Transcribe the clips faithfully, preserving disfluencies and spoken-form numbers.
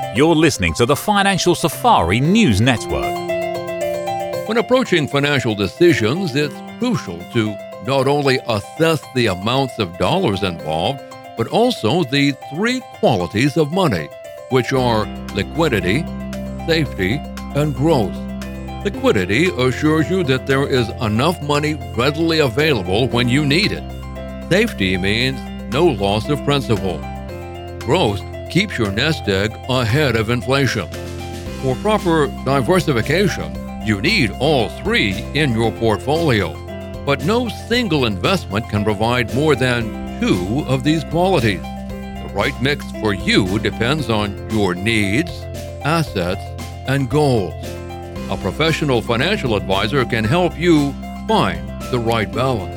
You're listening to the Financial Safari News Network. When approaching financial decisions, it's crucial to not only assess the amounts of dollars involved, but also the three qualities of money, which are liquidity, safety, and growth. Liquidity assures you that there is enough money readily available when you need it. Safety means no loss of principal. Growth keeps your nest egg ahead of inflation. For proper diversification, you need all three in your portfolio. But no single investment can provide more than two of these qualities. The right mix for you depends on your needs, assets, and goals. A professional financial advisor can help you find the right balance.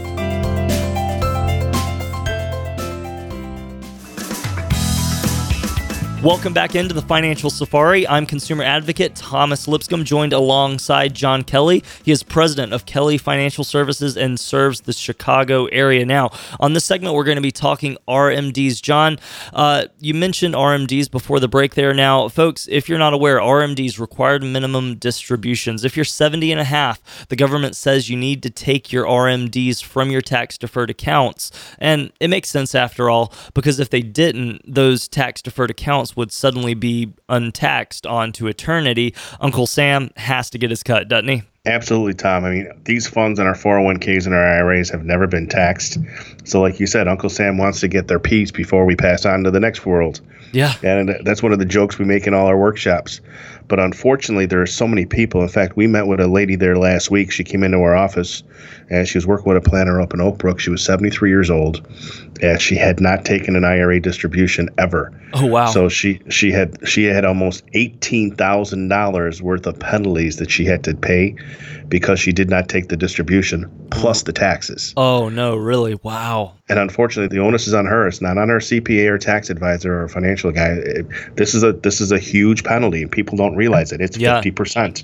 Welcome back into the Financial Safari. I'm consumer advocate Thomas Lipscomb, joined alongside John Kelly. He is president of Kelly Financial Services and serves the Chicago area. Now, on this segment, we're going to be talking R M Ds. John, uh, you mentioned R M Ds before the break there. Now, folks, if you're not aware, R M Ds, required minimum distributions. If you're seventy and a half, the government says you need to take your R M Ds from your tax-deferred accounts. And it makes sense after all, because if they didn't, those tax-deferred accounts would suddenly be untaxed on to eternity. Uncle Sam has to get his cut, doesn't he? Absolutely, Tom. I mean, these funds in our four oh one k's and our I R As have never been taxed. So like you said, Uncle Sam wants to get their piece before we pass on to the next world. Yeah. And that's one of the jokes we make in all our workshops. But unfortunately, there are so many people. In fact, we met with a lady there last week. She came into our office, and she was working with a planner up in Oak Brook. She was seventy-three years old, and she had not taken an I R A distribution ever. Oh, wow. So she she had she had almost eighteen thousand dollars worth of penalties that she had to pay because she did not take the distribution, plus the taxes. Oh, no, really? Wow. And unfortunately, the onus is on her. It's not on her C P A or tax advisor or financial guy. It, this is a this is a huge penalty, and people don't realize it. It's Yeah. fifty percent.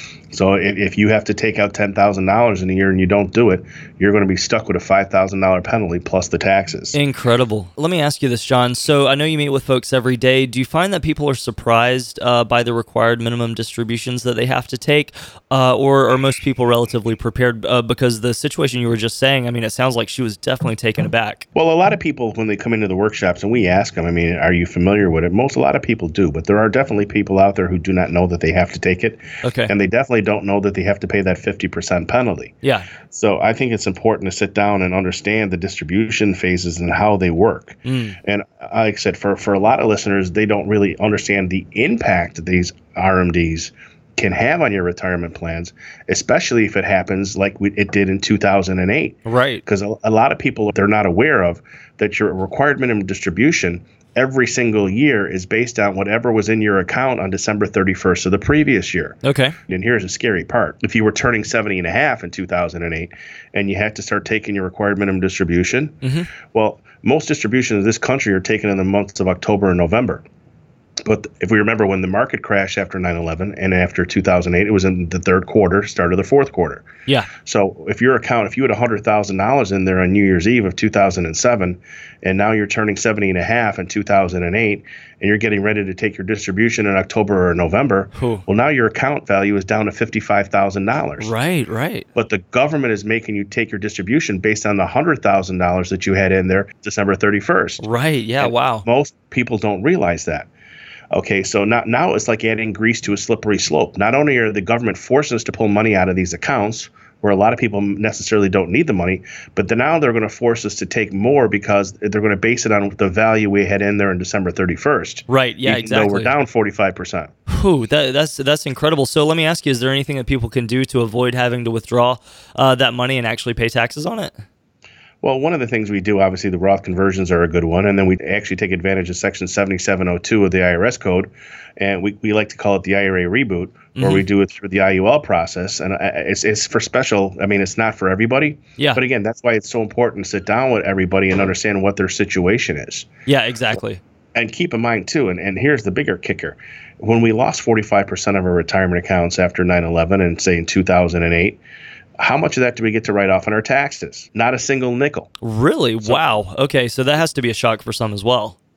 So if, if you have to take out ten thousand dollars in a year and you don't do it, you're going to be stuck with a five thousand dollars penalty plus the taxes. Incredible. Let me ask you this, John. So I know you meet with folks every day. Do you find that people are surprised uh, by the required minimum distributions that they have to take? Uh, or are most people relatively prepared? Uh, because the situation you were just saying, I mean, it sounds like she was definitely taken aback. Well, a lot of people, when they come into the workshops and we ask them, I mean, are you familiar with it? Most, a lot of people do, but there are definitely people out there who do not know that they have to take it. Okay. And they definitely don't know that they have to pay that fifty percent penalty. Yeah. So I think it's important to sit down and understand the distribution phases and how they work. Mm. And like I said, for, for a lot of listeners, they don't really understand the impact that these R M Ds can have on your retirement plans, especially if it happens like we, it did in two thousand eight. Right. Because a, a lot of people, they're not aware of that your required minimum distribution every single year is based on whatever was in your account on December thirty-first of the previous year. Okay. And here's the scary part. If you were turning seventy and a half in two thousand eight and you had to start taking your required minimum distribution, Mm-hmm. well, most distributions in this country are taken in the months of October and November. But if we remember when the market crashed after nine eleven and after two thousand eight, it was in the third quarter, start of the fourth quarter. Yeah. So if your account, if you had one hundred thousand dollars in there on New Year's Eve of two thousand seven, and now you're turning seventy and a half in two thousand eight, and you're getting ready to take your distribution in October or November, Ooh. well, now your account value is down to fifty-five thousand dollars. Right, right. But the government is making you take your distribution based on the one hundred thousand dollars that you had in there December thirty-first. Right, yeah, And wow. Most people don't realize that. Okay, so now, now it's like adding grease to a slippery slope. Not only are the government forcing us to pull money out of these accounts, where a lot of people necessarily don't need the money, but then now they're going to force us to take more because they're going to base it on the value we had in there on December thirty-first. Right, yeah, even exactly. Though we're down forty-five percent. Whew, that, that's that's incredible. So let me ask you, is there anything that people can do to avoid having to withdraw uh, that money and actually pay taxes on it? Well, one of the things we do, obviously, the Roth conversions are a good one. And then we actually take advantage of Section seventy-seven oh two of the I R S code. And we, we like to call it the I R A reboot, where Mm-hmm. we do it through the I U L process. And it's it's for special. I mean, it's not for everybody. Yeah. But again, that's why it's so important to sit down with everybody and understand what their situation is. Yeah, exactly. And keep in mind, too, and, and here's the bigger kicker. When we lost forty-five percent of our retirement accounts after nine eleven and, say, in two thousand eight, how much of that do we get to write off on our taxes? Not a single nickel. Really? So, wow. Okay, so that has to be a shock for some as well.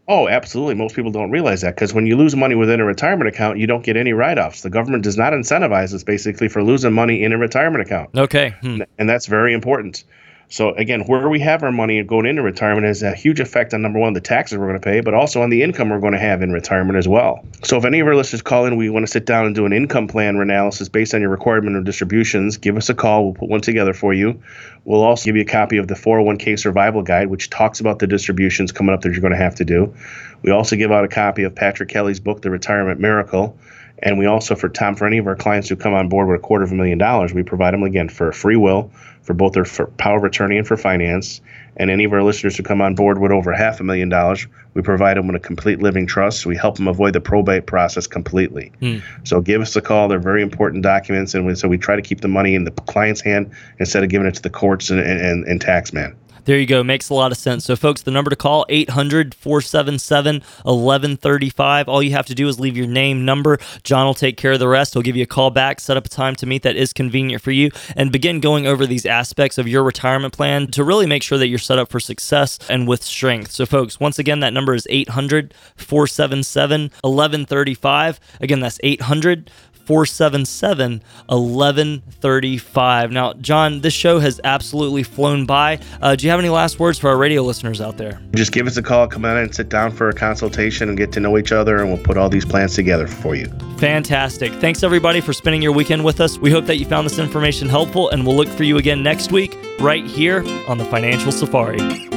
Oh, absolutely. Most people don't realize that because when you lose money within a retirement account, you don't get any write-offs. The government does not incentivize us basically for losing money in a retirement account. Okay. Hmm. And that's very important. So again, where we have our money going into retirement has a huge effect on, number one, the taxes we're going to pay, but also on the income we're going to have in retirement as well. So if any of our listeners call in, we want to sit down and do an income plan analysis based on your required minimum distributions, give us a call. We'll put one together for you. We'll also give you a copy of the four oh one k Survival Guide, which talks about the distributions coming up that you're going to have to do. We also give out a copy of Patrick Kelly's book, The Retirement Miracle. And we also, for Tom, for any of our clients who come on board with a quarter of a million dollars, we provide them, again, for free will, for both their for power of attorney and for finance. And any of our listeners who come on board with over half a million dollars, we provide them with a complete living trust. So we help them avoid the probate process completely. Hmm. So give us a call. They're very important documents. And we, so we try to keep the money in the client's hand instead of giving it to the courts and, and, and tax man. There you go. Makes a lot of sense. So, folks, the number to call, eight hundred, four seven seven, one one three five. All you have to do is leave your name, number. John will take care of the rest. He'll give you a call back, set up a time to meet that is convenient for you, and begin going over these aspects of your retirement plan to really make sure that you're set up for success and with strength. So, folks, once again, that number is eight hundred, four seven seven, one one three five. Again, that's eight hundred, four seven seven, one one three five. Now, John, this show has absolutely flown by. Uh, do you have any last words for our radio listeners out there? Just give us a call, come on and sit down for a consultation and get to know each other, and we'll put all these plans together for you. Fantastic. Thanks, everybody, for spending your weekend with us. We hope that you found this information helpful, and we'll look for you again next week right here on the Financial Safari.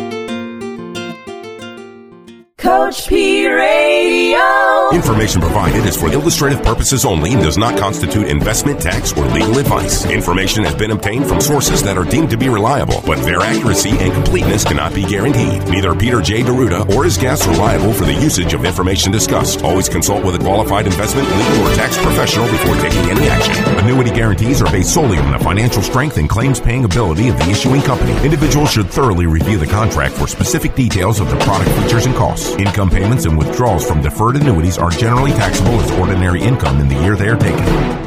Coach P Radio. Information provided is for illustrative purposes only and does not constitute investment, tax, or legal advice. Information has been obtained from sources that are deemed to be reliable, but their accuracy and completeness cannot be guaranteed. Neither Peter J. Deruta or his guests are liable for the usage of information discussed. Always consult with a qualified investment, legal, or tax professional before taking any action. Annuity guarantees are based solely on the financial strength and claims-paying ability of the issuing company. Individuals should thoroughly review the contract for specific details of the product features and costs. Income payments and withdrawals from deferred annuities are generally taxable as ordinary income in the year they are taken.